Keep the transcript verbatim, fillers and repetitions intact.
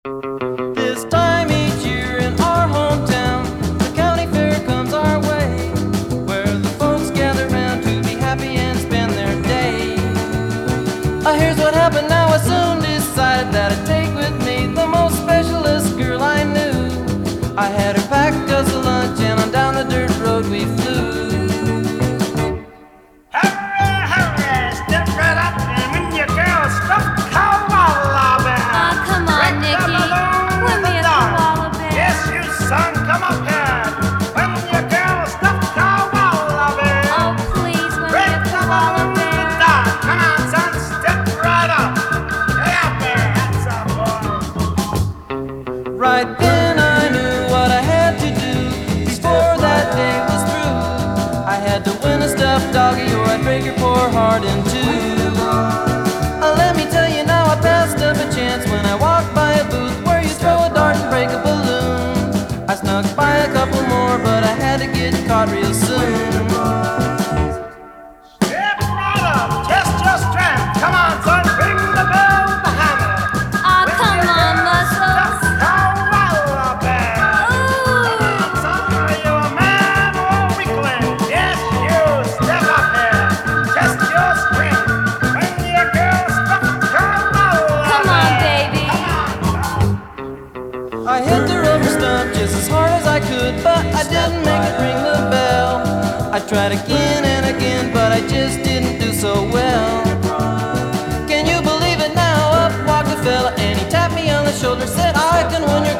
This time each year in our hometown, the county fair comes our way, where the folks gather round to be happy and spend their day. Uh, here's what happened now, I soon decided that I'd take with me the most specialist girl I knew. I had her packed us a lunch and on down the dirt road we flew. Right then I knew what I had to do before that day was through. I had to win a stuffed doggy or I'd break her poor heart in two. Uh, let me tell you now, I passed up a chance when I walked by a booth where you throw a dart and break a balloon. I snuck by a couple more, but I had to get caught real soon. Step right up, test your strength. Come on, son, ring the bell, the hammer. Aw, come on, Muscles. I hit the rubber stump just as hard as I could, but I didn't make it ring the bell. I tried again and again, but I just didn't do so well. Can you believe it now? Up walked a fella and he tapped me on the shoulder, said, I can win your